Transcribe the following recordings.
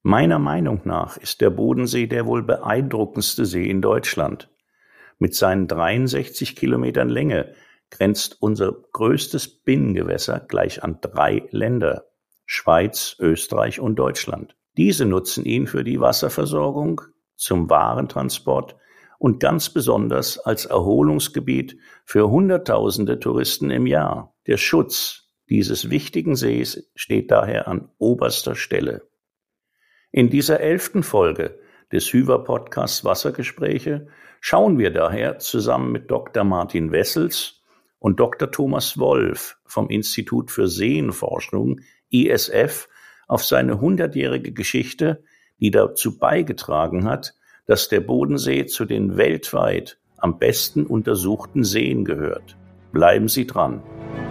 Meiner Meinung nach ist der Bodensee der wohl beeindruckendste See in Deutschland. Mit seinen 63 Kilometern Länge grenzt unser größtes Binnengewässer gleich an 3 Länder: Schweiz, Österreich und Deutschland. Diese nutzen ihn für die Wasserversorgung, zum Warentransport und ganz besonders als Erholungsgebiet für Hunderttausende Touristen im Jahr. Der Schutz dieses wichtigen Sees steht daher an oberster Stelle. In dieser 11. Folge des Hyva-Podcasts Wassergespräche schauen wir daher zusammen mit Dr. Martin Wessels und Dr. Thomas Wolf vom Institut für Seenforschung ISF auf seine 100-jährige Geschichte, die dazu beigetragen hat, dass der Bodensee zu den weltweit am besten untersuchten Seen gehört. Bleiben Sie dran.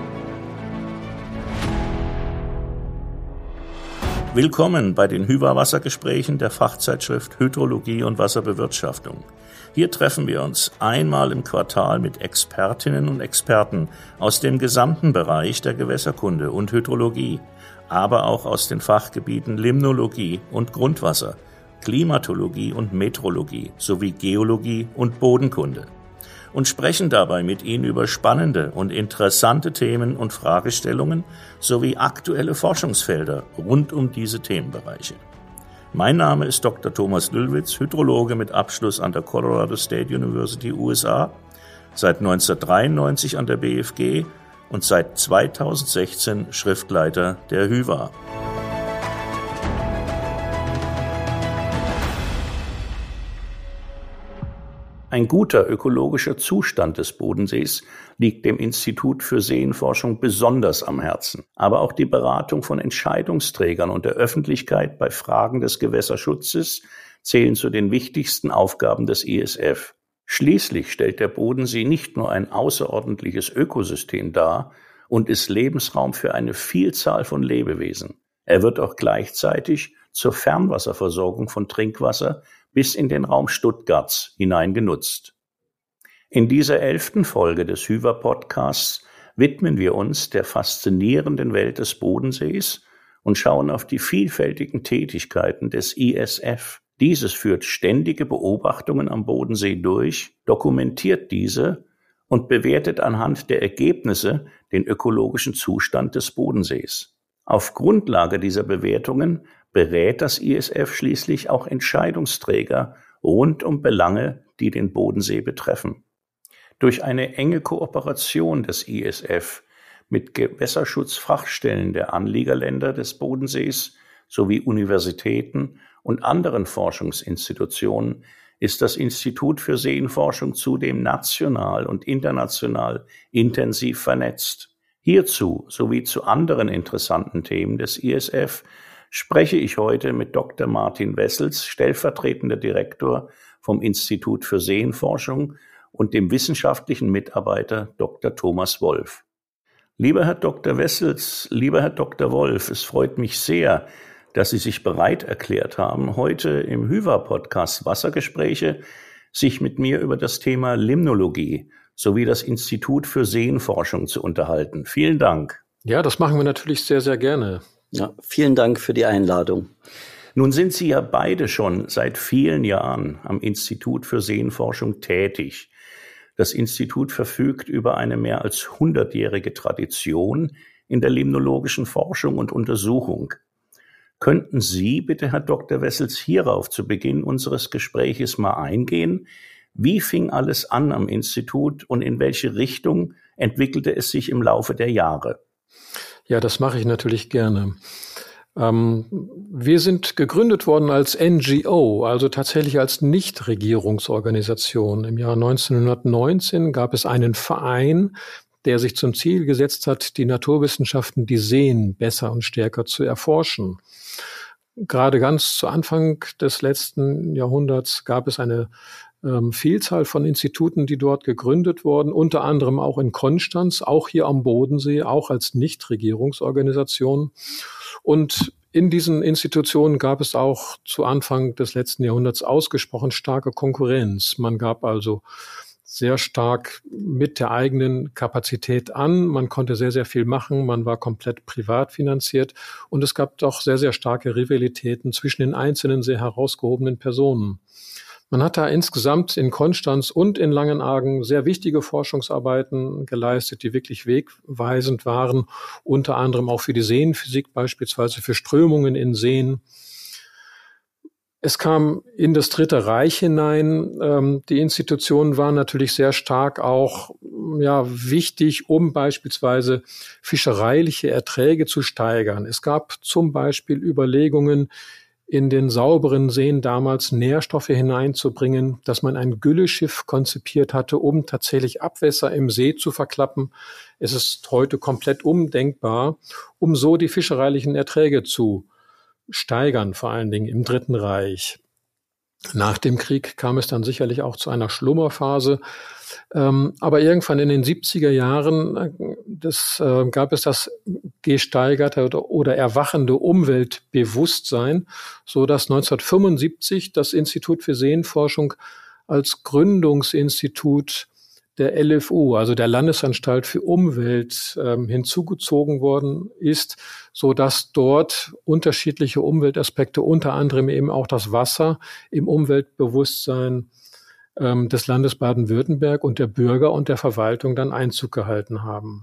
Willkommen bei den Hyva-Wassergesprächen der Fachzeitschrift Hydrologie und Wasserbewirtschaftung. Hier treffen wir uns einmal im Quartal mit Expertinnen und Experten aus dem gesamten Bereich der Gewässerkunde und Hydrologie, aber auch aus den Fachgebieten Limnologie und Grundwasser, Klimatologie und Metrologie sowie Geologie und Bodenkunde und sprechen dabei mit Ihnen über spannende und interessante Themen und Fragestellungen sowie aktuelle Forschungsfelder rund um diese Themenbereiche. Mein Name ist Dr. Thomas Lüllwitz, Hydrologe mit Abschluss an der Colorado State University, USA, seit 1993 an der BFG und seit 2016 Schriftleiter der Hyva. Ein guter ökologischer Zustand des Bodensees liegt dem Institut für Seenforschung besonders am Herzen. Aber auch die Beratung von Entscheidungsträgern und der Öffentlichkeit bei Fragen des Gewässerschutzes zählen zu den wichtigsten Aufgaben des ISF. Schließlich stellt der Bodensee nicht nur ein außerordentliches Ökosystem dar und ist Lebensraum für eine Vielzahl von Lebewesen. Er wird auch gleichzeitig zur Fernwasserversorgung von Trinkwasser bis in den Raum Stuttgarts hinein genutzt. In dieser 11. Folge des Hyva-Podcasts widmen wir uns der faszinierenden Welt des Bodensees und schauen auf die vielfältigen Tätigkeiten des ISF. Dieses führt ständige Beobachtungen am Bodensee durch, dokumentiert diese und bewertet anhand der Ergebnisse den ökologischen Zustand des Bodensees. Auf Grundlage dieser Bewertungen berät das ISF schließlich auch Entscheidungsträger rund um Belange, die den Bodensee betreffen. Durch eine enge Kooperation des ISF mit Gewässerschutzfachstellen der Anliegerländer des Bodensees sowie Universitäten und anderen Forschungsinstitutionen ist das Institut für Seenforschung zudem national und international intensiv vernetzt. Hierzu sowie zu anderen interessanten Themen des ISF spreche ich heute mit Dr. Martin Wessels, stellvertretender Direktor vom Institut für Seenforschung, und dem wissenschaftlichen Mitarbeiter Dr. Thomas Wolf. Lieber Herr Dr. Wessels, lieber Herr Dr. Wolf, es freut mich sehr, dass Sie sich bereit erklärt haben, heute im Hyva-Podcast Wassergespräche sich mit mir über das Thema Limnologie sowie das Institut für Seenforschung zu unterhalten. Vielen Dank. Ja, das machen wir natürlich sehr, sehr gerne. Ja, vielen Dank für die Einladung. Nun sind Sie ja beide schon seit vielen Jahren am Institut für Seenforschung tätig. Das Institut verfügt über eine mehr als 100-jährige Tradition in der limnologischen Forschung und Untersuchung. Könnten Sie bitte, Herr Dr. Wessels, hierauf zu Beginn unseres Gespräches mal eingehen? Wie fing alles an am Institut und in welche Richtung entwickelte es sich im Laufe der Jahre? Ja, das mache ich natürlich gerne. Wir sind gegründet worden als NGO, also tatsächlich als Nichtregierungsorganisation. Im Jahr 1919 gab es einen Verein, der sich zum Ziel gesetzt hat, die Naturwissenschaften, die Seen besser und stärker zu erforschen. Gerade ganz zu Anfang des letzten Jahrhunderts gab es eine Vielzahl von Instituten, die dort gegründet wurden, unter anderem auch in Konstanz, auch hier am Bodensee, auch als Nichtregierungsorganisation. Und in diesen Institutionen gab es auch zu Anfang des letzten Jahrhunderts ausgesprochen starke Konkurrenz. Man gab also sehr stark mit der eigenen Kapazität an. Man konnte sehr, sehr viel machen. Man war komplett privat finanziert. Und es gab doch sehr, sehr starke Rivalitäten zwischen den einzelnen sehr herausgehobenen Personen. Man hat da insgesamt in Konstanz und in Langenargen sehr wichtige Forschungsarbeiten geleistet, die wirklich wegweisend waren, unter anderem auch für die Seenphysik, beispielsweise für Strömungen in Seen. Es kam in das Dritte Reich hinein. Die Institutionen waren natürlich sehr stark auch wichtig, um beispielsweise fischereiliche Erträge zu steigern. Es gab zum Beispiel Überlegungen, in den sauberen Seen damals Nährstoffe hineinzubringen, dass man ein Gülleschiff konzipiert hatte, um tatsächlich Abwässer im See zu verklappen. Es ist heute komplett undenkbar, um so die fischereilichen Erträge zu steigern, vor allen Dingen im Dritten Reich. Nach dem Krieg kam es dann sicherlich auch zu einer Schlummerphase. Aber irgendwann in den 70er Jahren gab es das gesteigerte oder erwachende Umweltbewusstsein, so dass 1975 das Institut für Seenforschung als Gründungsinstitut der LFU, also der Landesanstalt für Umwelt, hinzugezogen worden ist, so dass dort unterschiedliche Umweltaspekte, unter anderem eben auch das Wasser, im Umweltbewusstsein des Landes Baden-Württemberg und der Bürger und der Verwaltung dann Einzug gehalten haben.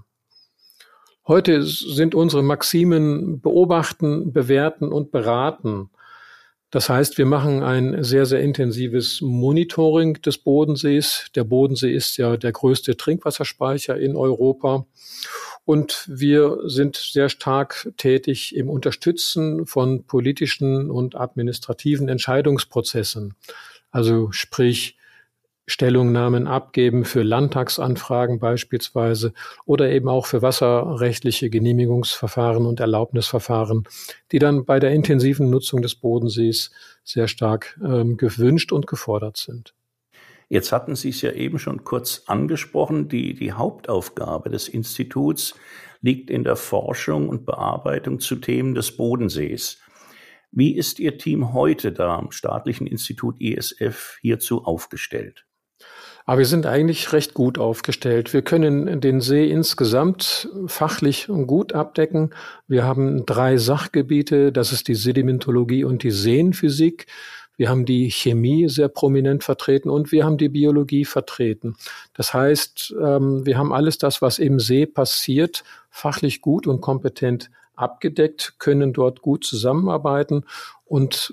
Heute sind unsere Maximen beobachten, bewerten und beraten. Das heißt, wir machen ein sehr, sehr intensives Monitoring des Bodensees. Der Bodensee ist ja der größte Trinkwasserspeicher in Europa. Und wir sind sehr stark tätig im Unterstützen von politischen und administrativen Entscheidungsprozessen. Also sprich, Stellungnahmen abgeben für Landtagsanfragen beispielsweise oder eben auch für wasserrechtliche Genehmigungsverfahren und Erlaubnisverfahren, die dann bei der intensiven Nutzung des Bodensees sehr stark gewünscht und gefordert sind. Jetzt hatten Sie es ja eben schon kurz angesprochen, die Hauptaufgabe des Instituts liegt in der Forschung und Bearbeitung zu Themen des Bodensees. Wie ist Ihr Team heute da am Staatlichen Institut ISF hierzu aufgestellt? Aber wir sind eigentlich recht gut aufgestellt. Wir können den See insgesamt fachlich gut abdecken. Wir haben 3 Sachgebiete, das ist die Sedimentologie und die Seenphysik. Wir haben die Chemie sehr prominent vertreten und wir haben die Biologie vertreten. Das heißt, wir haben alles das, was im See passiert, fachlich gut und kompetent abgedeckt, können dort gut zusammenarbeiten und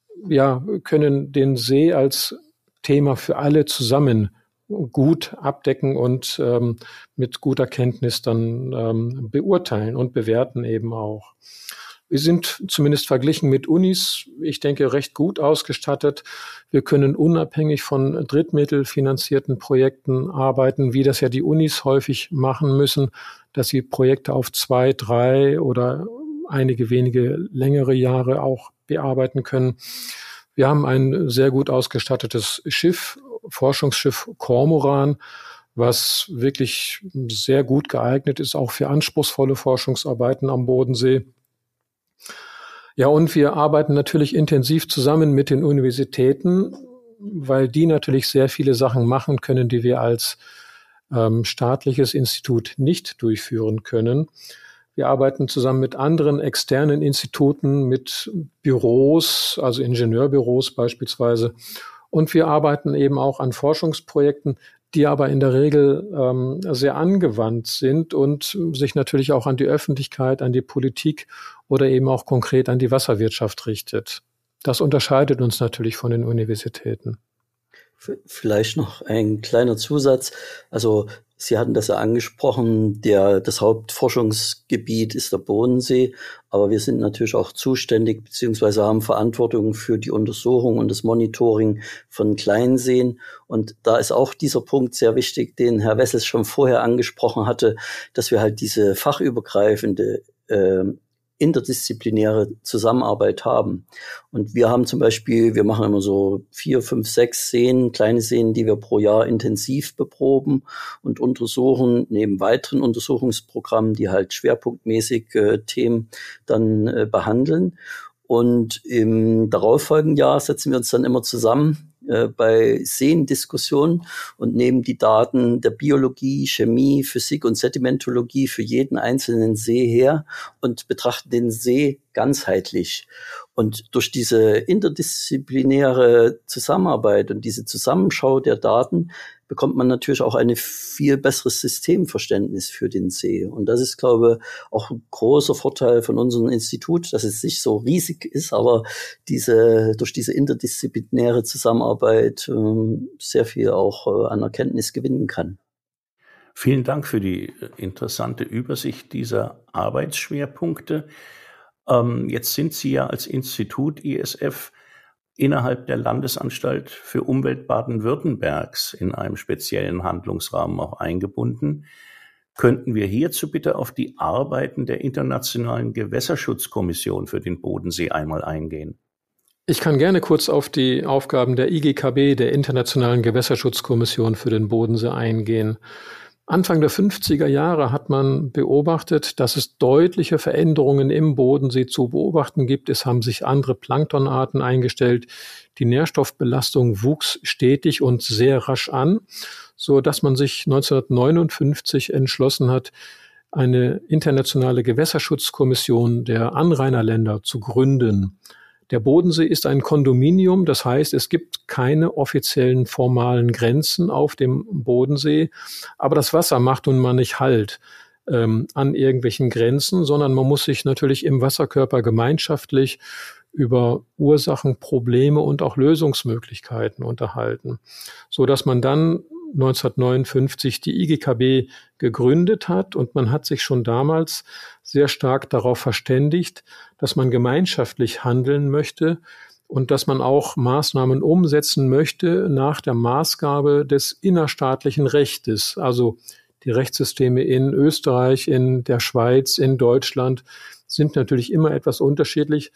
können den See als Thema für alle zusammen gut abdecken und mit guter Kenntnis dann beurteilen und bewerten eben auch. Wir sind zumindest verglichen mit Unis, ich denke, recht gut ausgestattet. Wir können unabhängig von drittmittelfinanzierten Projekten arbeiten, wie das ja die Unis häufig machen müssen, dass sie Projekte auf 2, 3 oder einige wenige längere Jahre auch bearbeiten können. Wir haben ein sehr gut ausgestattetes Schiff, Forschungsschiff Cormoran, was wirklich sehr gut geeignet ist, auch für anspruchsvolle Forschungsarbeiten am Bodensee. Ja, und wir arbeiten natürlich intensiv zusammen mit den Universitäten, weil die natürlich sehr viele Sachen machen können, die wir als staatliches Institut nicht durchführen können. Wir arbeiten zusammen mit anderen externen Instituten, mit Büros, also Ingenieurbüros beispielsweise. Und wir arbeiten eben auch an Forschungsprojekten, die aber in der Regel sehr angewandt sind und sich natürlich auch an die Öffentlichkeit, an die Politik oder eben auch konkret an die Wasserwirtschaft richtet. Das unterscheidet uns natürlich von den Universitäten. Vielleicht noch ein kleiner Zusatz. Also Sie hatten das ja angesprochen, das Hauptforschungsgebiet ist der Bodensee, aber wir sind natürlich auch zuständig bzw. haben Verantwortung für die Untersuchung und das Monitoring von Kleinseen. Und da ist auch dieser Punkt sehr wichtig, den Herr Wessels schon vorher angesprochen hatte, dass wir halt diese fachübergreifende interdisziplinäre Zusammenarbeit haben. Und wir haben zum Beispiel, wir machen immer so 4, 5, 6 Seen, kleine Seen, die wir pro Jahr intensiv beproben und untersuchen, neben weiteren Untersuchungsprogrammen, die halt schwerpunktmäßig Themen dann behandeln. Und im darauffolgenden Jahr setzen wir uns dann immer zusammen bei Seendiskussionen und nehmen die Daten der Biologie, Chemie, Physik und Sedimentologie für jeden einzelnen See her und betrachten den See ganzheitlich. Und durch diese interdisziplinäre Zusammenarbeit und diese Zusammenschau der Daten bekommt man natürlich auch ein viel besseres Systemverständnis für den See. Und das ist, glaube ich, auch ein großer Vorteil von unserem Institut, dass es nicht so riesig ist, aber durch diese interdisziplinäre Zusammenarbeit sehr viel auch an Erkenntnis gewinnen kann. Vielen Dank für die interessante Übersicht dieser Arbeitsschwerpunkte. Jetzt sind Sie ja als Institut ISF innerhalb der Landesanstalt für Umwelt Baden-Württembergs in einem speziellen Handlungsrahmen auch eingebunden. Könnten wir hierzu bitte auf die Arbeiten der Internationalen Gewässerschutzkommission für den Bodensee einmal eingehen? Ich kann gerne kurz auf die Aufgaben der IGKB, der Internationalen Gewässerschutzkommission für den Bodensee, eingehen. Anfang der 50er Jahre hat man beobachtet, dass es deutliche Veränderungen im Bodensee zu beobachten gibt. Es haben sich andere Planktonarten eingestellt. Die Nährstoffbelastung wuchs stetig und sehr rasch an, so dass man sich 1959 entschlossen hat, eine internationale Gewässerschutzkommission der Anrainerländer zu gründen. Der Bodensee ist ein Kondominium, das heißt, es gibt keine offiziellen formalen Grenzen auf dem Bodensee, aber das Wasser macht nun mal nicht Halt an irgendwelchen Grenzen, sondern man muss sich natürlich im Wasserkörper gemeinschaftlich über Ursachen, Probleme und auch Lösungsmöglichkeiten unterhalten, so dass man dann 1959 die IGKB gegründet hat und man hat sich schon damals sehr stark darauf verständigt, dass man gemeinschaftlich handeln möchte und dass man auch Maßnahmen umsetzen möchte nach der Maßgabe des innerstaatlichen Rechtes. Also die Rechtssysteme in Österreich, in der Schweiz, in Deutschland sind natürlich immer etwas unterschiedlich,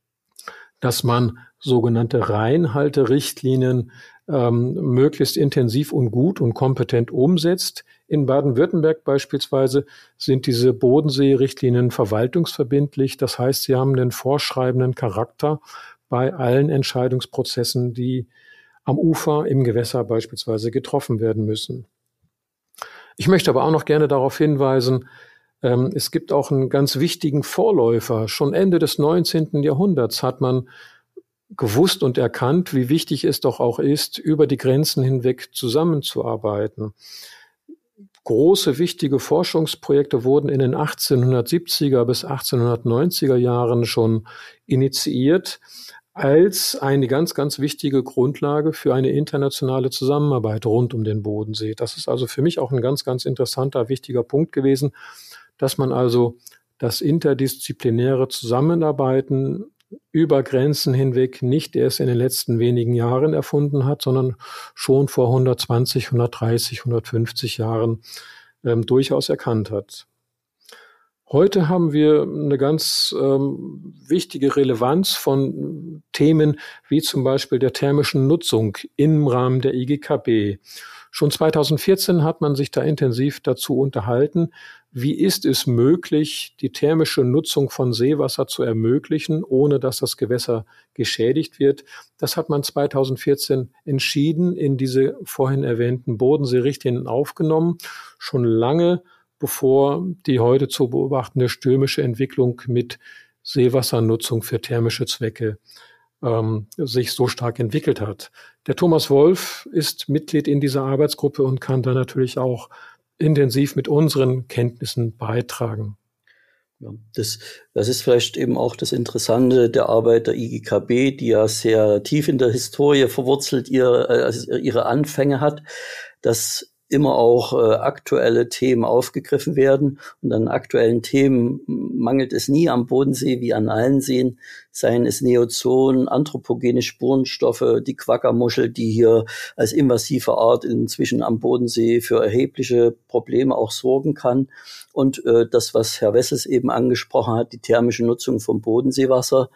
dass man sogenannte Reinhalterichtlinien möglichst intensiv und gut und kompetent umsetzt. In Baden-Württemberg beispielsweise sind diese Bodensee-Richtlinien verwaltungsverbindlich. Das heißt, sie haben den vorschreibenden Charakter bei allen Entscheidungsprozessen, die am Ufer, im Gewässer beispielsweise getroffen werden müssen. Ich möchte aber auch noch gerne darauf hinweisen, es gibt auch einen ganz wichtigen Vorläufer. Schon Ende des 19. Jahrhunderts hat man gewusst und erkannt, wie wichtig es doch auch ist, über die Grenzen hinweg zusammenzuarbeiten. Große, wichtige Forschungsprojekte wurden in den 1870er bis 1890er Jahren schon initiiert, als eine ganz, ganz wichtige Grundlage für eine internationale Zusammenarbeit rund um den Bodensee. Das ist also für mich auch ein ganz, ganz interessanter, wichtiger Punkt gewesen, dass man also das interdisziplinäre Zusammenarbeiten über Grenzen hinweg nicht erst in den letzten wenigen Jahren erfunden hat, sondern schon vor 120, 130, 150 Jahren durchaus erkannt hat. Heute haben wir eine ganz wichtige Relevanz von Themen wie zum Beispiel der thermischen Nutzung im Rahmen der IGKB. Schon 2014 hat man sich da intensiv dazu unterhalten, wie ist es möglich, die thermische Nutzung von Seewasser zu ermöglichen, ohne dass das Gewässer geschädigt wird. Das hat man 2014 entschieden, in diese vorhin erwähnten Bodensee-Richtlinien aufgenommen, schon lange bevor die heute zu beobachtende stürmische Entwicklung mit Seewassernutzung für thermische Zwecke sich so stark entwickelt hat. Der Thomas Wolf ist Mitglied in dieser Arbeitsgruppe und kann da natürlich auch intensiv mit unseren Kenntnissen beitragen. Ja, das ist vielleicht eben auch das Interessante der Arbeit der IGKB, die ja sehr tief in der Historie verwurzelt ihre Anfänge hat, dass immer auch aktuelle Themen aufgegriffen werden. Und an aktuellen Themen mangelt es nie am Bodensee wie an allen Seen, seien es Neozoen, anthropogene Spurenstoffe, die Quaggamuschel, die hier als invasive Art inzwischen am Bodensee für erhebliche Probleme auch sorgen kann. Und das, was Herr Wessels eben angesprochen hat, die thermische Nutzung vom Bodenseewasser,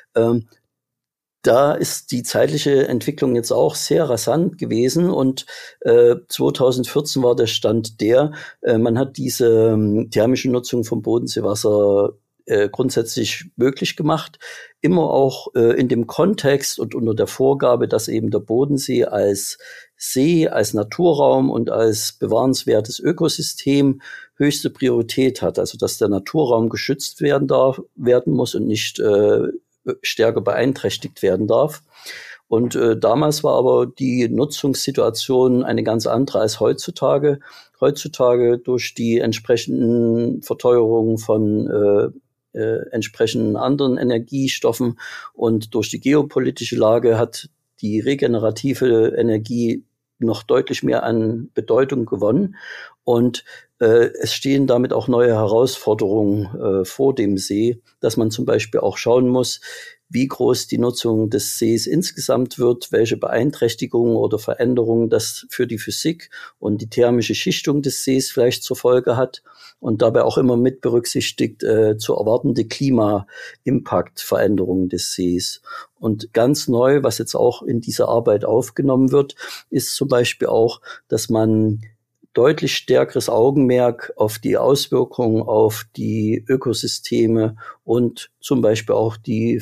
da ist die zeitliche Entwicklung jetzt auch sehr rasant gewesen und 2014 war der Stand man hat diese thermische Nutzung vom Bodenseewasser grundsätzlich möglich gemacht. Immer auch in dem Kontext und unter der Vorgabe, dass eben der Bodensee als See, als Naturraum und als bewahrenswertes Ökosystem höchste Priorität hat. Also dass der Naturraum geschützt werden muss und nicht stärker beeinträchtigt werden darf. Und damals war aber die Nutzungssituation eine ganz andere als heutzutage. Heutzutage durch die entsprechenden Verteuerungen von entsprechenden anderen Energiestoffen und durch die geopolitische Lage hat die regenerative Energie noch deutlich mehr an Bedeutung gewonnen. Und es stehen damit auch neue Herausforderungen vor dem See, dass man zum Beispiel auch schauen muss, wie groß die Nutzung des Sees insgesamt wird, welche Beeinträchtigungen oder Veränderungen das für die Physik und die thermische Schichtung des Sees vielleicht zur Folge hat und dabei auch immer mit berücksichtigt zu erwartende Klima-Impact-Veränderungen des Sees. Und ganz neu, was jetzt auch in dieser Arbeit aufgenommen wird, ist zum Beispiel auch, dass man deutlich stärkeres Augenmerk auf die Auswirkungen auf die Ökosysteme und zum Beispiel auch die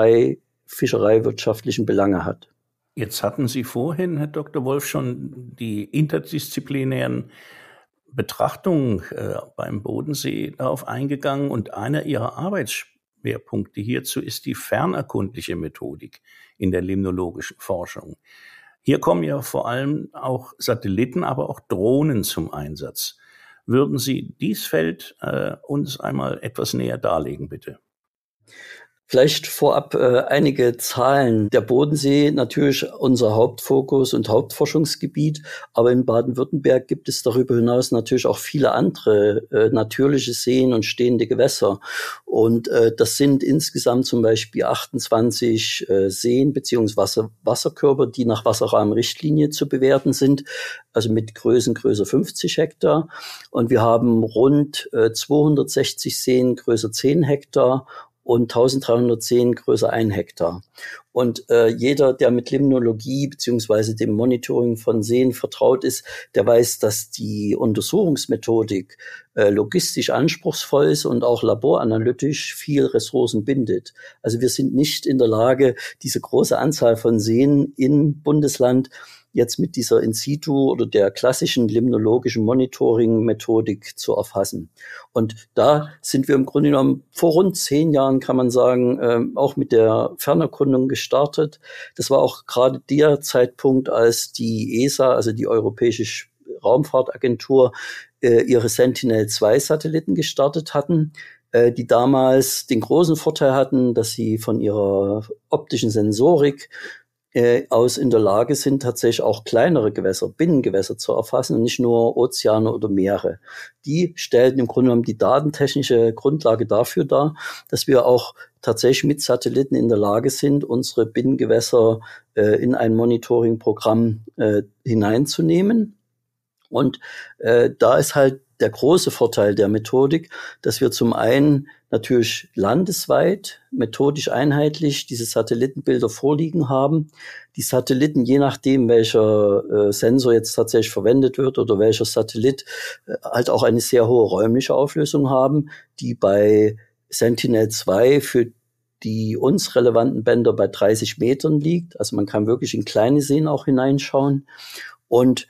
fischereiwirtschaftlichen Belange hat. Jetzt hatten Sie vorhin, Herr Dr. Wolf, schon die interdisziplinären Betrachtungen beim Bodensee darauf eingegangen und einer Ihrer Arbeitsschwerpunkte hierzu ist die fernerkundliche Methodik in der limnologischen Forschung. Hier kommen ja vor allem auch Satelliten, aber auch Drohnen zum Einsatz. Würden Sie dies Feld uns einmal etwas näher darlegen, bitte? Vielleicht vorab einige Zahlen. Der Bodensee natürlich unser Hauptfokus und Hauptforschungsgebiet, aber in Baden-Württemberg gibt es darüber hinaus natürlich auch viele andere natürliche Seen und stehende Gewässer. Und das sind insgesamt zum Beispiel 28 Seen bzw. Wasserkörper, die nach Wasserrahmenrichtlinie zu bewerten sind, also mit Größen größer 50 Hektar. Und wir haben rund 260 Seen größer 10 Hektar und 1310 größer 1 Hektar. Und jeder, der mit Limnologie beziehungsweise dem Monitoring von Seen vertraut ist, der weiß, dass die Untersuchungsmethodik logistisch anspruchsvoll ist und auch laboranalytisch viel Ressourcen bindet. Also wir sind nicht in der Lage, diese große Anzahl von Seen im Bundesland jetzt mit dieser In-situ oder der klassischen limnologischen Monitoring-Methodik zu erfassen. Und da sind wir im Grunde genommen vor rund 10 Jahren, kann man sagen, auch mit der Fernerkundung gestartet. Das war auch gerade der Zeitpunkt, als die ESA, also die Europäische Raumfahrtagentur, ihre Sentinel-2-Satelliten gestartet hatten, die damals den großen Vorteil hatten, dass sie von ihrer optischen Sensorik aus in der Lage sind, tatsächlich auch kleinere Gewässer, Binnengewässer zu erfassen und nicht nur Ozeane oder Meere. Die stellten im Grunde genommen die datentechnische Grundlage dafür dar, dass wir auch tatsächlich mit Satelliten in der Lage sind, unsere Binnengewässer in ein Monitoring-Programm hineinzunehmen. Und da ist halt der große Vorteil der Methodik, dass wir zum einen natürlich landesweit, methodisch einheitlich diese Satellitenbilder vorliegen haben. Die Satelliten, je nachdem, welcher Sensor jetzt tatsächlich verwendet wird oder welcher Satellit, halt auch eine sehr hohe räumliche Auflösung haben, die bei Sentinel-2 für die uns relevanten Bänder bei 30 Metern liegt. Also man kann wirklich in kleine Seen auch hineinschauen. Und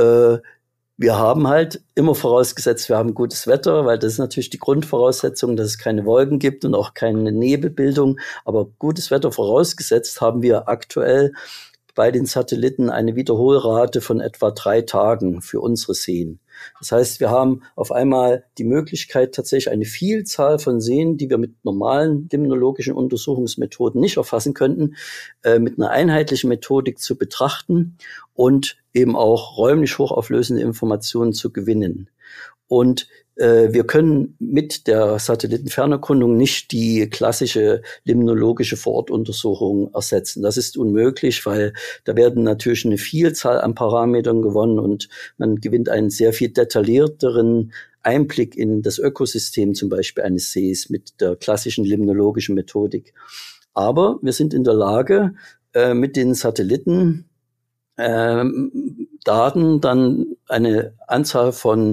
wir haben halt immer vorausgesetzt, wir haben gutes Wetter, weil das ist natürlich die Grundvoraussetzung, dass es keine Wolken gibt und auch keine Nebelbildung. Aber gutes Wetter vorausgesetzt haben wir aktuell bei den Satelliten eine Wiederholrate von etwa 3 Tagen für unsere Seen. Das heißt, wir haben auf einmal die Möglichkeit, tatsächlich eine Vielzahl von Seen, die wir mit normalen limnologischen Untersuchungsmethoden nicht erfassen könnten, mit einer einheitlichen Methodik zu betrachten und eben auch räumlich hochauflösende Informationen zu gewinnen. Und wir können mit der Satellitenfernerkundung nicht die klassische limnologische Vorortuntersuchung ersetzen. Das ist unmöglich, weil da werden natürlich eine Vielzahl an Parametern gewonnen und man gewinnt einen sehr viel detaillierteren Einblick in das Ökosystem zum Beispiel eines Sees mit der klassischen limnologischen Methodik. Aber wir sind in der Lage, mit den Satelliten Daten dann eine Anzahl von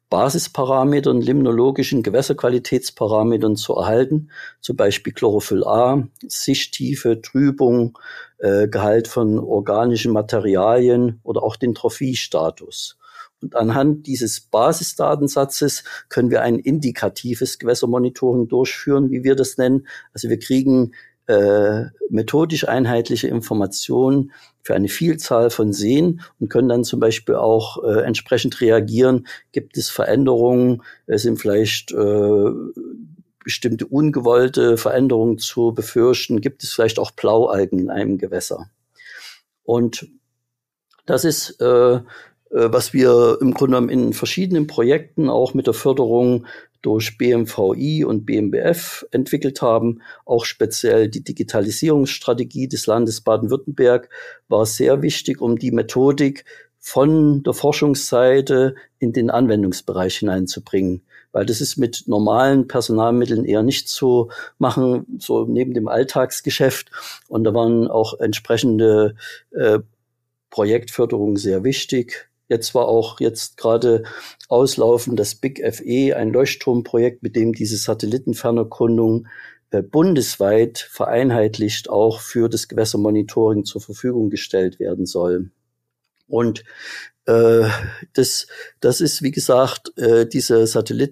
Basisparametern, limnologischen Gewässerqualitätsparametern zu erhalten, zum Beispiel Chlorophyll A, Sichttiefe, Trübung, Gehalt von organischen Materialien oder auch den Trophiestatus. Und anhand dieses Basisdatensatzes können wir ein indikatives Gewässermonitoring durchführen, wie wir das nennen. Also wir kriegen methodisch einheitliche Informationen für eine Vielzahl von Seen und können dann zum Beispiel auch entsprechend reagieren. Gibt es Veränderungen? Sind vielleicht bestimmte ungewollte Veränderungen zu befürchten? Gibt es vielleicht auch Blaualgen in einem Gewässer? Und das ist was wir im Grunde genommen in verschiedenen Projekten auch mit der Förderung durch BMVI und BMBF entwickelt haben. Auch speziell die Digitalisierungsstrategie des Landes Baden-Württemberg war sehr wichtig, um die Methodik von der Forschungsseite in den Anwendungsbereich hineinzubringen. Weil das ist mit normalen Personalmitteln eher nicht zu machen, so neben dem Alltagsgeschäft. Und da waren auch entsprechende Projektförderungen sehr wichtig. Jetzt war auch gerade auslaufen das Big FE, ein Leuchtturmprojekt, mit dem diese Satellitenfernerkundung bundesweit vereinheitlicht auch für das Gewässermonitoring zur Verfügung gestellt werden soll. Und das ist, wie gesagt, diese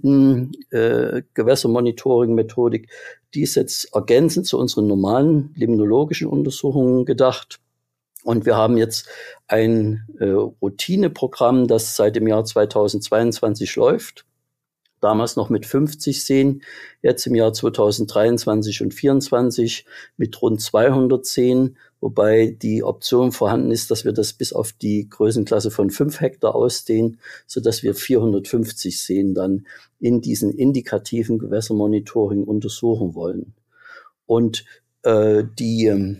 Satelliten-Gewässermonitoring-Methodik, die ist jetzt ergänzend zu unseren normalen limnologischen Untersuchungen gedacht. Und wir haben jetzt ein Routineprogramm, das seit dem Jahr 2022 läuft. Damals noch mit 50 Seen, jetzt im Jahr 2023 und 2024 mit rund 200 Seen, wobei die Option vorhanden ist, dass wir das bis auf die Größenklasse von 5 Hektar ausdehnen, sodass wir 450 Seen dann in diesen indikativen Gewässermonitoring untersuchen wollen. Und die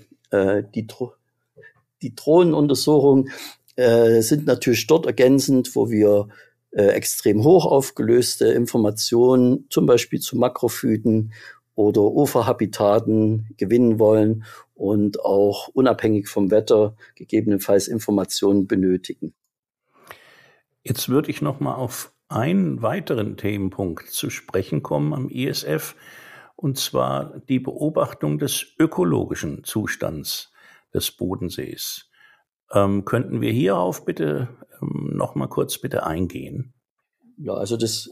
Drohnenuntersuchungen sind natürlich dort ergänzend, wo wir extrem hoch aufgelöste Informationen, zum Beispiel zu Makrophyten oder Uferhabitaten gewinnen wollen und auch unabhängig vom Wetter gegebenenfalls Informationen benötigen. Jetzt würde ich noch mal auf einen weiteren Themenpunkt zu sprechen kommen am ISF, und zwar die Beobachtung des ökologischen Zustands des Bodensees. Könnten wir hierauf bitte noch mal kurz bitte eingehen? Ja, also das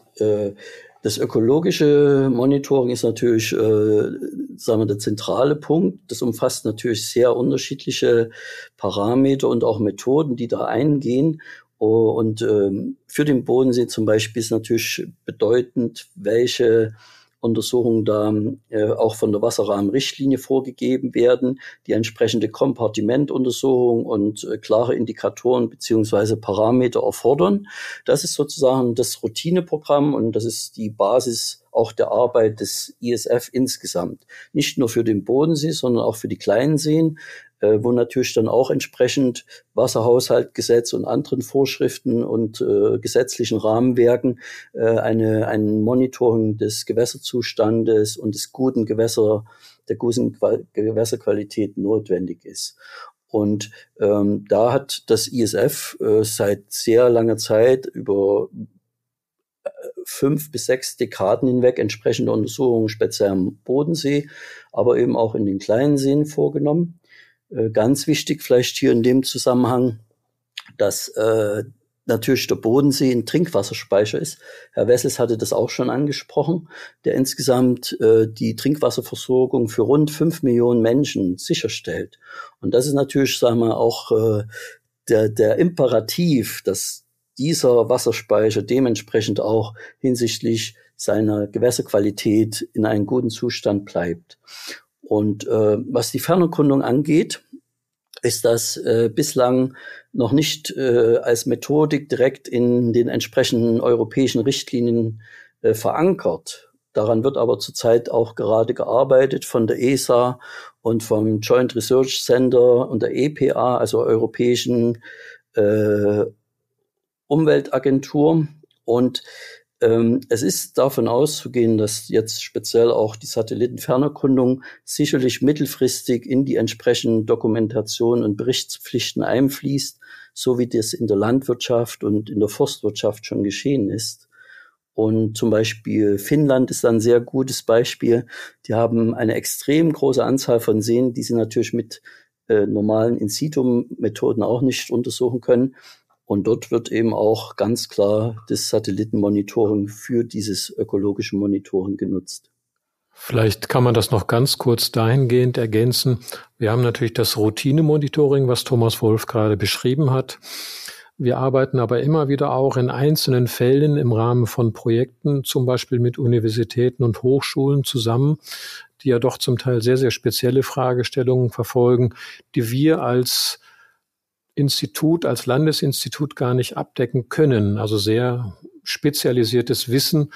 ökologische Monitoring ist natürlich, sagen wir, der zentrale Punkt. Das umfasst natürlich sehr unterschiedliche Parameter und auch Methoden, die da eingehen. Und für den Bodensee zum Beispiel ist natürlich bedeutend, welche Untersuchungen da auch von der Wasserrahmenrichtlinie vorgegeben werden, die entsprechende Kompartimentuntersuchung und klare Indikatoren beziehungsweise Parameter erfordern. Das ist sozusagen das Routineprogramm und das ist die Basis auch der Arbeit des ISF insgesamt. Nicht nur für den Bodensee, sondern auch für die kleinen Seen, wo natürlich dann auch entsprechend Wasserhaushaltgesetz und anderen Vorschriften und gesetzlichen Rahmenwerken ein Monitoring des Gewässerzustandes und der guten Gewässerqualität notwendig ist. Und da hat das ISF seit sehr langer Zeit über 5 bis 6 Dekaden hinweg entsprechende Untersuchungen speziell am Bodensee, aber eben auch in den kleinen Seen vorgenommen. Ganz wichtig vielleicht hier in dem Zusammenhang, dass natürlich der Bodensee ein Trinkwasserspeicher ist. Herr Wessels hatte das auch schon angesprochen, der insgesamt die Trinkwasserversorgung für rund 5 Millionen Menschen sicherstellt. Und das ist natürlich, sagen wir, auch der Imperativ, dass dieser Wasserspeicher dementsprechend auch hinsichtlich seiner Gewässerqualität in einem guten Zustand bleibt. Und was die Fernerkundung angeht, ist das bislang noch nicht als Methodik direkt in den entsprechenden europäischen Richtlinien verankert. Daran wird aber zurzeit auch gerade gearbeitet von der ESA und vom Joint Research Center und der EPA, also Europäischen Umweltagentur. Und es ist davon auszugehen, dass jetzt speziell auch die Satellitenfernerkundung sicherlich mittelfristig in die entsprechenden Dokumentation und Berichtspflichten einfließt, so wie das in der Landwirtschaft und in der Forstwirtschaft schon geschehen ist. Und zum Beispiel Finnland ist da ein sehr gutes Beispiel. Die haben eine extrem große Anzahl von Seen, die sie natürlich mit normalen In-situ-Methoden auch nicht untersuchen können. Und dort wird eben auch ganz klar das Satellitenmonitoring für dieses ökologische Monitoring genutzt. Vielleicht kann man das noch ganz kurz dahingehend ergänzen. Wir haben natürlich das Routine-Monitoring, was Thomas Wolf gerade beschrieben hat. Wir arbeiten aber immer wieder auch in einzelnen Fällen im Rahmen von Projekten, zum Beispiel mit Universitäten und Hochschulen zusammen, die ja doch zum Teil sehr, sehr spezielle Fragestellungen verfolgen, die wir als Institut, als Landesinstitut gar nicht abdecken können. Also sehr spezialisiertes Wissen,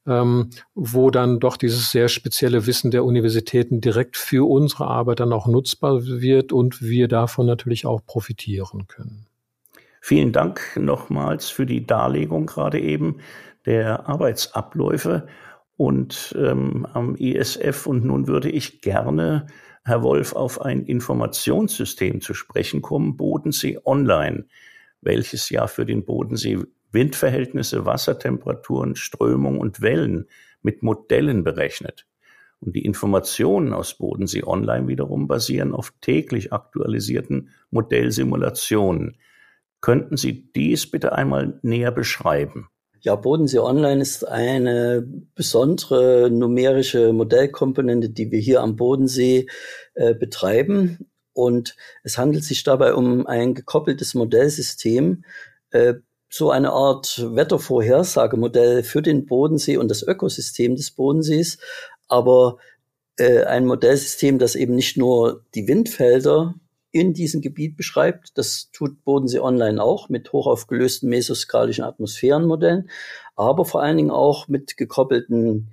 wo dann doch dieses sehr spezielle Wissen der Universitäten direkt für unsere Arbeit dann auch nutzbar wird und wir davon natürlich auch profitieren können. Vielen Dank nochmals für die Darlegung gerade eben der Arbeitsabläufe und am ISF. Und nun würde ich gerne, Herr Wolf, auf ein Informationssystem zu sprechen kommen, Bodensee Online, welches ja für den Bodensee Windverhältnisse, Wassertemperaturen, Strömung und Wellen mit Modellen berechnet. Und die Informationen aus Bodensee Online wiederum basieren auf täglich aktualisierten Modellsimulationen. Könnten Sie dies bitte einmal näher beschreiben? Ja, Bodensee Online ist eine besondere numerische Modellkomponente, die wir hier am Bodensee betreiben. Und es handelt sich dabei um ein gekoppeltes Modellsystem, so eine Art Wettervorhersagemodell für den Bodensee und das Ökosystem des Bodensees, aber ein Modellsystem, das eben nicht nur die Windfelder in diesem Gebiet beschreibt. Das tut Bodensee Online auch mit hochaufgelösten mesoskalischen Atmosphärenmodellen, aber vor allen Dingen auch mit gekoppelten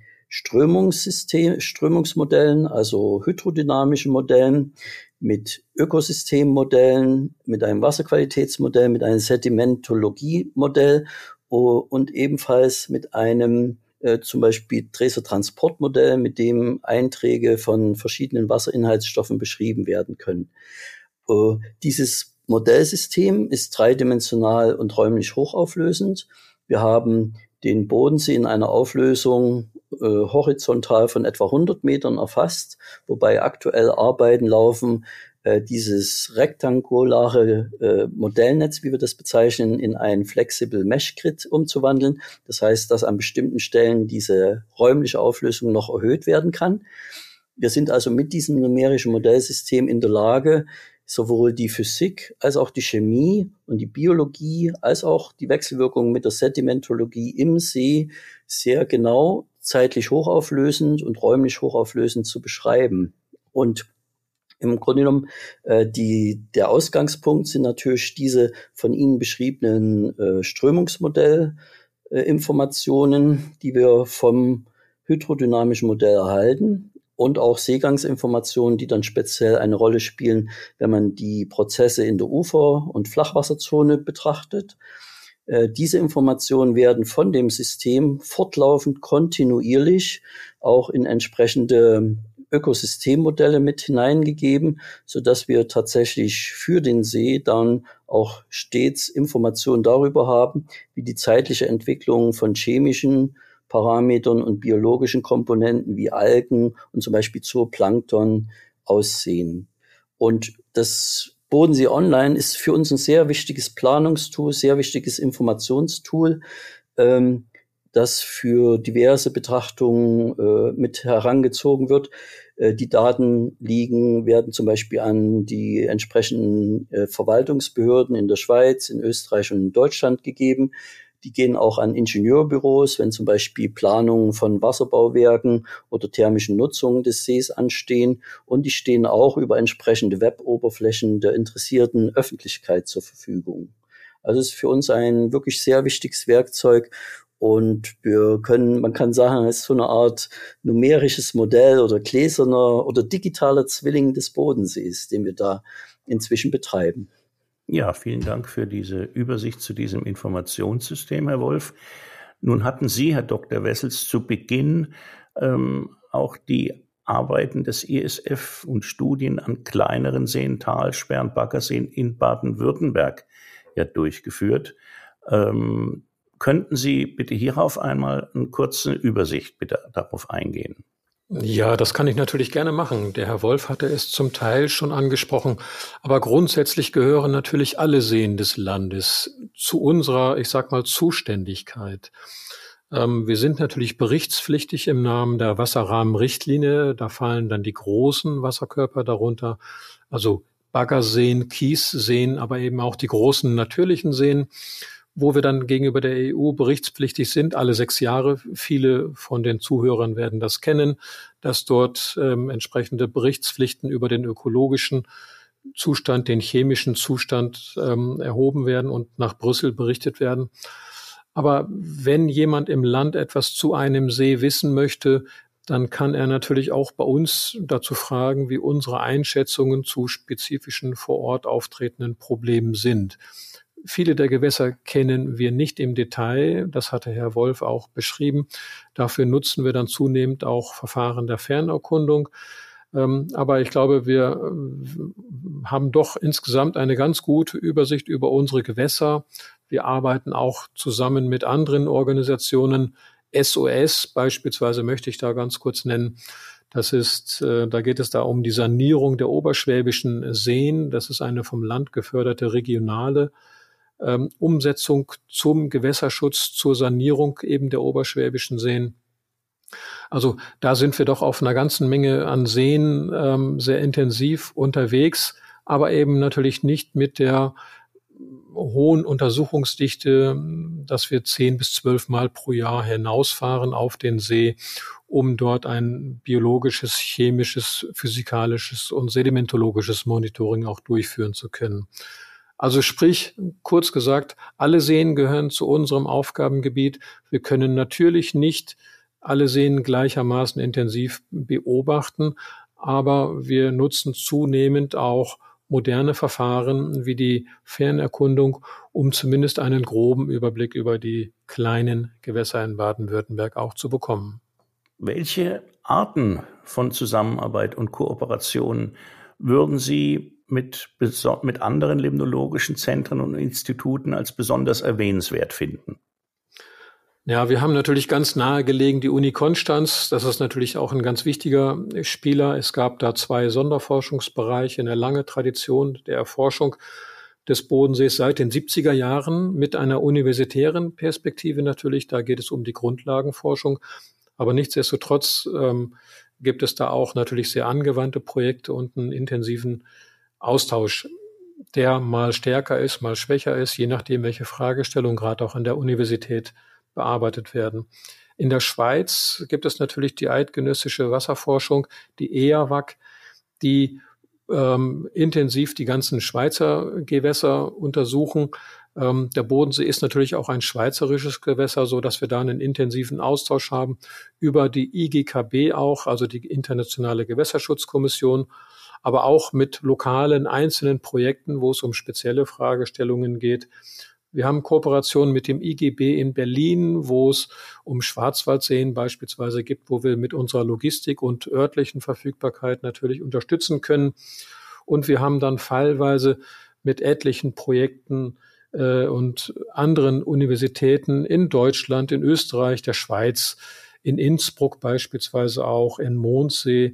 Strömungsmodellen, also hydrodynamischen Modellen, mit Ökosystemmodellen, mit einem Wasserqualitätsmodell, mit einem Sedimentologiemodell und ebenfalls mit einem zum Beispiel Dresser-Transportmodell, mit dem Einträge von verschiedenen Wasserinhaltsstoffen beschrieben werden können. Dieses Modellsystem ist dreidimensional und räumlich hochauflösend. Wir haben den Bodensee in einer Auflösung horizontal von etwa 100 Metern erfasst, wobei aktuell Arbeiten laufen, dieses rektangulare Modellnetz, wie wir das bezeichnen, in ein Flexible Mesh Grid umzuwandeln. Das heißt, dass an bestimmten Stellen diese räumliche Auflösung noch erhöht werden kann. Wir sind also mit diesem numerischen Modellsystem in der Lage, sowohl die Physik als auch die Chemie und die Biologie als auch die Wechselwirkung mit der Sedimentologie im See sehr genau, zeitlich hochauflösend und räumlich hochauflösend zu beschreiben. Und im Grunde genommen, der Ausgangspunkt sind natürlich diese von Ihnen beschriebenen Strömungsmodellinformationen, die wir vom hydrodynamischen Modell erhalten. Und auch Seegangsinformationen, die dann speziell eine Rolle spielen, wenn man die Prozesse in der Ufer- und Flachwasserzone betrachtet. Diese Informationen werden von dem System fortlaufend, kontinuierlich auch in entsprechende Ökosystemmodelle mit hineingegeben, sodass wir tatsächlich für den See dann auch stets Informationen darüber haben, wie die zeitliche Entwicklung von chemischen Parametern und biologischen Komponenten wie Algen und zum Beispiel Zooplankton aussehen. Und das Bodensee Online ist für uns ein sehr wichtiges Planungstool, sehr wichtiges Informationstool, das für diverse Betrachtungen mit herangezogen wird. Die Daten werden zum Beispiel an die entsprechenden Verwaltungsbehörden in der Schweiz, in Österreich und in Deutschland gegeben. Die gehen auch an Ingenieurbüros, wenn zum Beispiel Planungen von Wasserbauwerken oder thermischen Nutzungen des Sees anstehen. Und die stehen auch über entsprechende Web-Oberflächen der interessierten Öffentlichkeit zur Verfügung. Also es ist für uns ein wirklich sehr wichtiges Werkzeug. Und man kann sagen, es ist so eine Art numerisches Modell oder gläserner oder digitaler Zwilling des Bodensees, den wir da inzwischen betreiben. Ja, vielen Dank für diese Übersicht zu diesem Informationssystem, Herr Wolf. Nun hatten Sie, Herr Dr. Wessels, zu Beginn auch die Arbeiten des ISF und Studien an kleineren Seen, Talsperren, Baggerseen in Baden-Württemberg ja durchgeführt. Könnten Sie bitte hierauf einmal eine kurze Übersicht bitte darauf eingehen? Ja, das kann ich natürlich gerne machen. Der Herr Wolf hatte es zum Teil schon angesprochen, aber grundsätzlich gehören natürlich alle Seen des Landes zu unserer, ich sag mal, Zuständigkeit. Wir sind natürlich berichtspflichtig im Namen der Wasserrahmenrichtlinie. Da fallen dann die großen Wasserkörper darunter, also Baggerseen, Kiesseen, aber eben auch die großen natürlichen Seen, wo wir dann gegenüber der EU berichtspflichtig sind, alle 6 Jahre. Viele von den Zuhörern werden das kennen, dass dort entsprechende Berichtspflichten über den ökologischen Zustand, den chemischen Zustand erhoben werden und nach Brüssel berichtet werden. Aber wenn jemand im Land etwas zu einem See wissen möchte, dann kann er natürlich auch bei uns dazu fragen, wie unsere Einschätzungen zu spezifischen vor Ort auftretenden Problemen sind. Viele der Gewässer kennen wir nicht im Detail. Das hatte Herr Wolf auch beschrieben. Dafür nutzen wir dann zunehmend auch Verfahren der Fernerkundung. Aber ich glaube, wir haben doch insgesamt eine ganz gute Übersicht über unsere Gewässer. Wir arbeiten auch zusammen mit anderen Organisationen. SOS beispielsweise möchte ich da ganz kurz nennen. Das ist, da geht es da um die Sanierung der oberschwäbischen Seen. Das ist eine vom Land geförderte regionale Umsetzung zum Gewässerschutz, zur Sanierung eben der oberschwäbischen Seen. Also da sind wir doch auf einer ganzen Menge an Seen sehr intensiv unterwegs, aber eben natürlich nicht mit der hohen Untersuchungsdichte, dass wir 10 bis 12 Mal pro Jahr hinausfahren auf den See, um dort ein biologisches, chemisches, physikalisches und sedimentologisches Monitoring auch durchführen zu können. Also sprich, kurz gesagt, alle Seen gehören zu unserem Aufgabengebiet. Wir können natürlich nicht alle Seen gleichermaßen intensiv beobachten, aber wir nutzen zunehmend auch moderne Verfahren wie die Fernerkundung, um zumindest einen groben Überblick über die kleinen Gewässer in Baden-Württemberg auch zu bekommen. Welche Arten von Zusammenarbeit und Kooperation würden Sie mit anderen limnologischen Zentren und Instituten als besonders erwähnenswert finden? Ja, wir haben natürlich ganz nahe gelegen die Uni Konstanz. Das ist natürlich auch ein ganz wichtiger Spieler. Es gab da 2 Sonderforschungsbereiche, eine lange Tradition der Erforschung des Bodensees seit den 70er Jahren mit einer universitären Perspektive natürlich. Da geht es um die Grundlagenforschung. Aber nichtsdestotrotz gibt es da auch natürlich sehr angewandte Projekte und einen intensiven Austausch, der mal stärker ist, mal schwächer ist, je nachdem, welche Fragestellungen gerade auch an der Universität bearbeitet werden. In der Schweiz gibt es natürlich die eidgenössische Wasserforschung, die EAWAG, die intensiv die ganzen Schweizer Gewässer untersuchen. Der Bodensee ist natürlich auch ein schweizerisches Gewässer, so dass wir da einen intensiven Austausch haben über die IGKB auch, also die Internationale Gewässerschutzkommission, aber auch mit lokalen einzelnen Projekten, wo es um spezielle Fragestellungen geht. Wir haben Kooperationen mit dem IGB in Berlin, wo es um Schwarzwaldseen beispielsweise gibt, wo wir mit unserer Logistik und örtlichen Verfügbarkeit natürlich unterstützen können. Und wir haben dann fallweise mit etlichen Projekten und anderen Universitäten in Deutschland, in Österreich, der Schweiz, in Innsbruck beispielsweise auch, in Mondsee,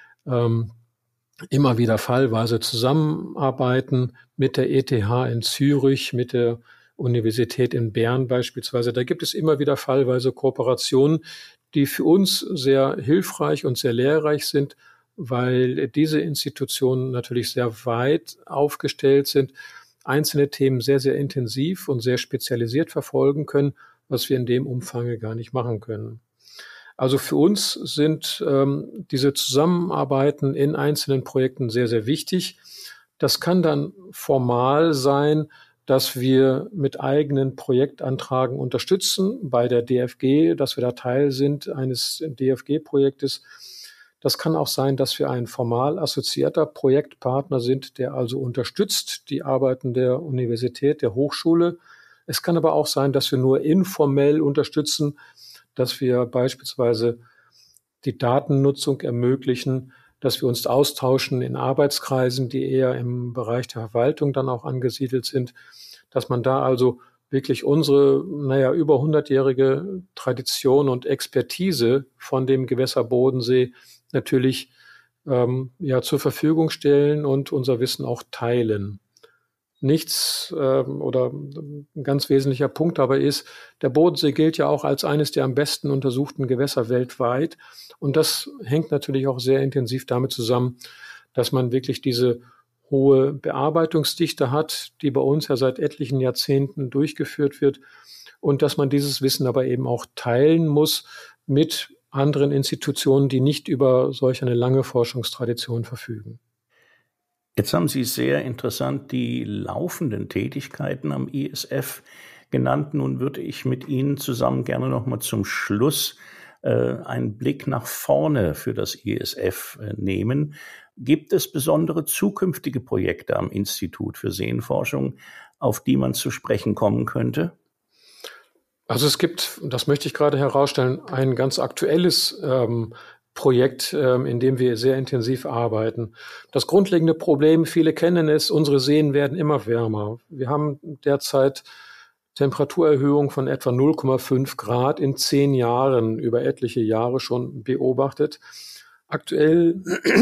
immer wieder fallweise zusammenarbeiten mit der ETH in Zürich, mit der Universität in Bern beispielsweise. Da gibt es immer wieder fallweise Kooperationen, die für uns sehr hilfreich und sehr lehrreich sind, weil diese Institutionen natürlich sehr weit aufgestellt sind, einzelne Themen sehr, sehr intensiv und sehr spezialisiert verfolgen können, was wir in dem Umfang gar nicht machen können. Also für uns sind diese Zusammenarbeiten in einzelnen Projekten sehr, sehr wichtig. Das kann dann formal sein, dass wir mit eigenen Projektantragen unterstützen bei der DFG, dass wir da Teil sind eines DFG-Projektes. Das kann auch sein, dass wir ein formal assoziierter Projektpartner sind, der also unterstützt die Arbeiten der Universität, der Hochschule. Es kann aber auch sein, dass wir nur informell unterstützen, dass wir beispielsweise die Datennutzung ermöglichen, dass wir uns austauschen in Arbeitskreisen, die eher im Bereich der Verwaltung dann auch angesiedelt sind, dass man da also wirklich unsere, über 100-jährige Tradition und Expertise von dem Gewässer Bodensee natürlich zur Verfügung stellen und unser Wissen auch teilen. Nichts oder ein ganz wesentlicher Punkt dabei ist, der Bodensee gilt ja auch als eines der am besten untersuchten Gewässer weltweit. Und das hängt natürlich auch sehr intensiv damit zusammen, dass man wirklich diese hohe Bearbeitungsdichte hat, die bei uns ja seit etlichen Jahrzehnten durchgeführt wird und dass man dieses Wissen aber eben auch teilen muss mit anderen Institutionen, die nicht über solch eine lange Forschungstradition verfügen. Jetzt haben Sie sehr interessant die laufenden Tätigkeiten am ISF genannt. Nun würde ich mit Ihnen zusammen gerne noch mal zum Schluss einen Blick nach vorne für das ISF nehmen. Gibt es besondere zukünftige Projekte am Institut für Seenforschung, auf die man zu sprechen kommen könnte? Also es gibt, das möchte ich gerade herausstellen, ein ganz aktuelles Projekt, in dem wir sehr intensiv arbeiten. Das grundlegende Problem, viele kennen es, unsere Seen werden immer wärmer. Wir haben derzeit Temperaturerhöhung von etwa 0,5 Grad in 10 Jahren über etliche Jahre schon beobachtet. Aktuell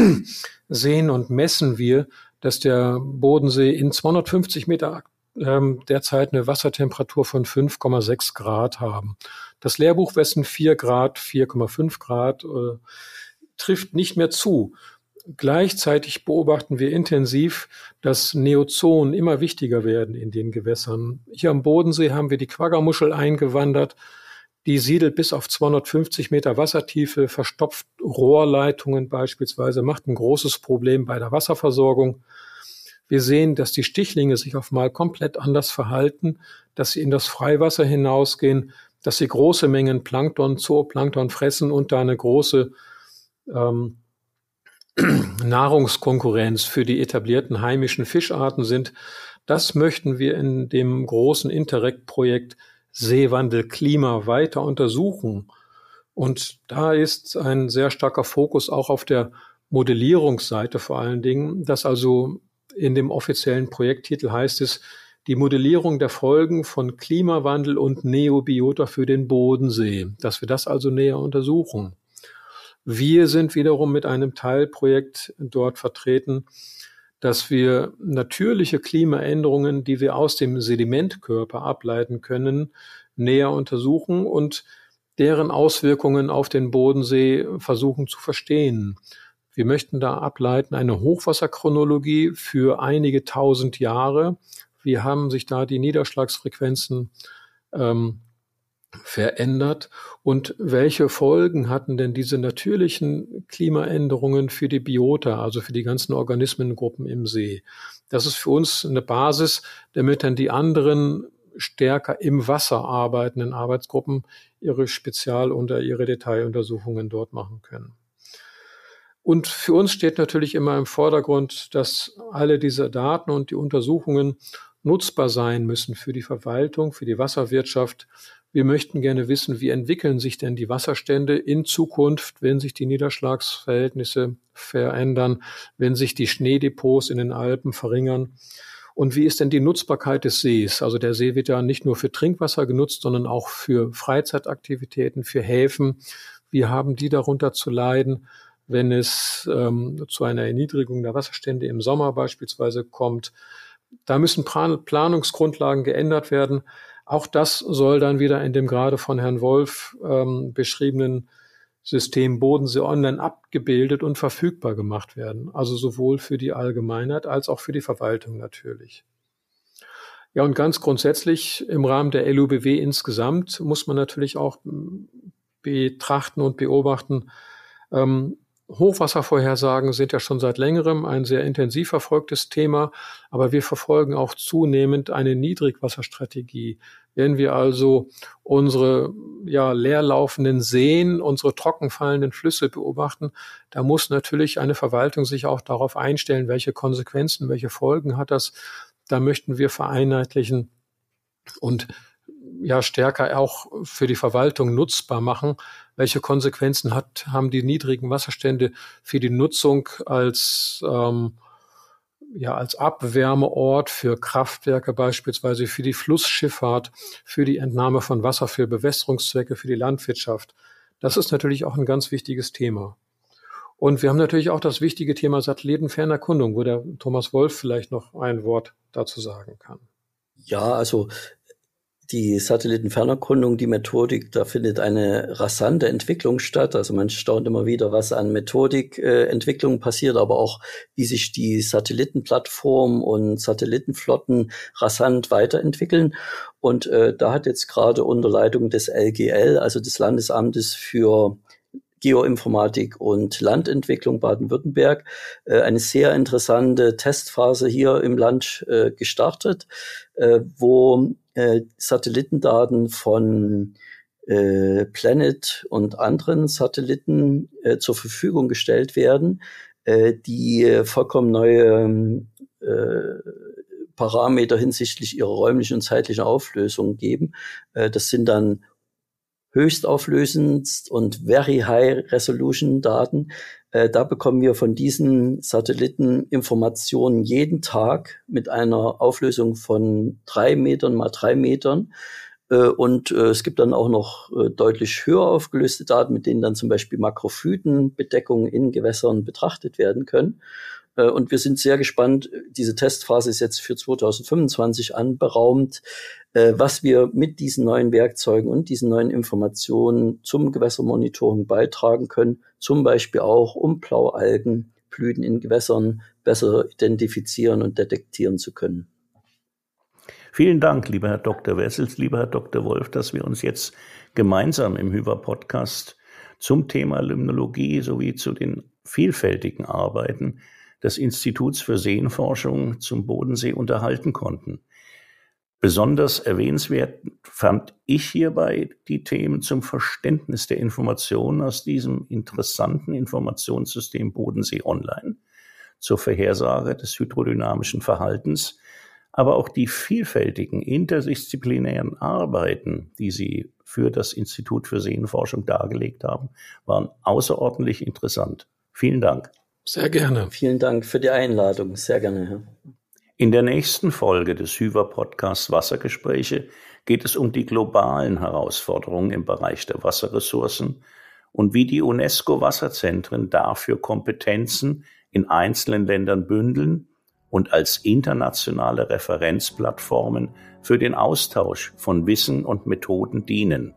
sehen und messen wir, dass der Bodensee in 250 Meter derzeit eine Wassertemperatur von 5,6 Grad haben. Das Lehrbuch wessen 4 Grad, 4,5 Grad trifft nicht mehr zu. Gleichzeitig beobachten wir intensiv, dass Neozoen immer wichtiger werden in den Gewässern. Hier am Bodensee haben wir die Quaggamuschel eingewandert. Die siedelt bis auf 250 Meter Wassertiefe, verstopft Rohrleitungen beispielsweise, macht ein großes Problem bei der Wasserversorgung. Wir sehen, dass die Stichlinge sich auf einmal komplett anders verhalten, dass sie in das Freiwasser hinausgehen, dass sie große Mengen Plankton, Zooplankton fressen und da eine große Nahrungskonkurrenz für die etablierten heimischen Fischarten sind. Das möchten wir in dem großen Interreg-Projekt Seewandel Klima weiter untersuchen. Und da ist ein sehr starker Fokus auch auf der Modellierungsseite vor allen Dingen, dass also in dem offiziellen Projekttitel heißt es, die Modellierung der Folgen von Klimawandel und Neobiota für den Bodensee, dass wir das also näher untersuchen. Wir sind wiederum mit einem Teilprojekt dort vertreten, dass wir natürliche Klimaänderungen, die wir aus dem Sedimentkörper ableiten können, näher untersuchen und deren Auswirkungen auf den Bodensee versuchen zu verstehen. Wir möchten da ableiten eine Hochwasserchronologie für einige tausend Jahre. Wie haben sich da die Niederschlagsfrequenzen verändert und welche Folgen hatten denn diese natürlichen Klimaänderungen für die Biota, also für die ganzen Organismengruppen im See? Das ist für uns eine Basis, damit dann die anderen stärker im Wasser arbeitenden Arbeitsgruppen ihre ihre Detailuntersuchungen dort machen können. Und für uns steht natürlich immer im Vordergrund, dass alle diese Daten und die Untersuchungen nutzbar sein müssen für die Verwaltung, für die Wasserwirtschaft. Wir möchten gerne wissen, wie entwickeln sich denn die Wasserstände in Zukunft, wenn sich die Niederschlagsverhältnisse verändern, wenn sich die Schneedepots in den Alpen verringern. Und wie ist denn die Nutzbarkeit des Sees? Also der See wird ja nicht nur für Trinkwasser genutzt, sondern auch für Freizeitaktivitäten, für Häfen. Wie haben die darunter zu leiden, wenn es zu einer Erniedrigung der Wasserstände im Sommer beispielsweise kommt? Da müssen Planungsgrundlagen geändert werden. Auch das soll dann wieder in dem gerade von Herrn Wolf beschriebenen System Bodensee Online abgebildet und verfügbar gemacht werden. Also sowohl für die Allgemeinheit als auch für die Verwaltung natürlich. Ja, und ganz grundsätzlich im Rahmen der LUBW insgesamt muss man natürlich auch betrachten und beobachten, Hochwasservorhersagen sind ja schon seit längerem ein sehr intensiv verfolgtes Thema, aber wir verfolgen auch zunehmend eine Niedrigwasserstrategie. Wenn wir also unsere leerlaufenden Seen, unsere trockenfallenden Flüsse beobachten, da muss natürlich eine Verwaltung sich auch darauf einstellen, welche Konsequenzen, welche Folgen hat das. Da möchten wir vereinheitlichen und stärker auch für die Verwaltung nutzbar machen. Welche Konsequenzen haben die niedrigen Wasserstände für die Nutzung als als Abwärmeort für Kraftwerke beispielsweise, für die Flussschifffahrt, für die Entnahme von Wasser für Bewässerungszwecke, für die Landwirtschaft. Das ist natürlich auch ein ganz wichtiges Thema. Und wir haben natürlich auch das wichtige Thema Satellitenfernerkundung, wo der Thomas Wolf vielleicht noch ein Wort dazu sagen kann. Ja, also die Satellitenfernerkundung, die Methodik, da findet eine rasante Entwicklung statt. Also man staunt immer wieder, was an Methodikentwicklung passiert, aber auch, wie sich die Satellitenplattform und Satellitenflotten rasant weiterentwickeln. Und da hat jetzt gerade unter Leitung des LGL, also des Landesamtes für Geoinformatik und Landentwicklung Baden-Württemberg, eine sehr interessante Testphase hier im Land gestartet, wo Satellitendaten von Planet und anderen Satelliten zur Verfügung gestellt werden, die vollkommen neue Parameter hinsichtlich ihrer räumlichen und zeitlichen Auflösung geben. Das sind dann höchstauflösend und very high resolution Daten. Da bekommen wir von diesen Satelliten Informationen jeden Tag mit einer Auflösung von 3 Metern mal 3 Metern. Und es gibt dann auch noch deutlich höher aufgelöste Daten, mit denen dann zum Beispiel Makrophytenbedeckungen in Gewässern betrachtet werden können. Und wir sind sehr gespannt, diese Testphase ist jetzt für 2025 anberaumt, was wir mit diesen neuen Werkzeugen und diesen neuen Informationen zum Gewässermonitoring beitragen können, zum Beispiel auch, um Blaualgenblüten in Gewässern besser identifizieren und detektieren zu können. Vielen Dank, lieber Herr Dr. Wessels, lieber Herr Dr. Wolf, dass wir uns jetzt gemeinsam im Hyva-Podcast zum Thema Limnologie sowie zu den vielfältigen Arbeiten des Instituts für Seenforschung zum Bodensee unterhalten konnten. Besonders erwähnenswert fand ich hierbei die Themen zum Verständnis der Informationen aus diesem interessanten Informationssystem Bodensee Online, zur Vorhersage des hydrodynamischen Verhaltens, aber auch die vielfältigen interdisziplinären Arbeiten, die Sie für das Institut für Seenforschung dargelegt haben, waren außerordentlich interessant. Vielen Dank. Sehr gerne. Vielen Dank für die Einladung. Sehr gerne, Herr. In der nächsten Folge des Hyva-Podcasts Wassergespräche geht es um die globalen Herausforderungen im Bereich der Wasserressourcen und wie die UNESCO-Wasserzentren dafür Kompetenzen in einzelnen Ländern bündeln und als internationale Referenzplattformen für den Austausch von Wissen und Methoden dienen.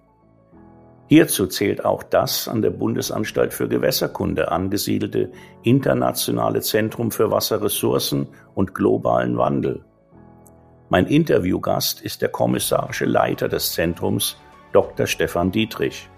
Hierzu zählt auch das an der Bundesanstalt für Gewässerkunde angesiedelte Internationale Zentrum für Wasserressourcen und globalen Wandel. Mein Interviewgast ist der kommissarische Leiter des Zentrums, Dr. Stefan Dietrich.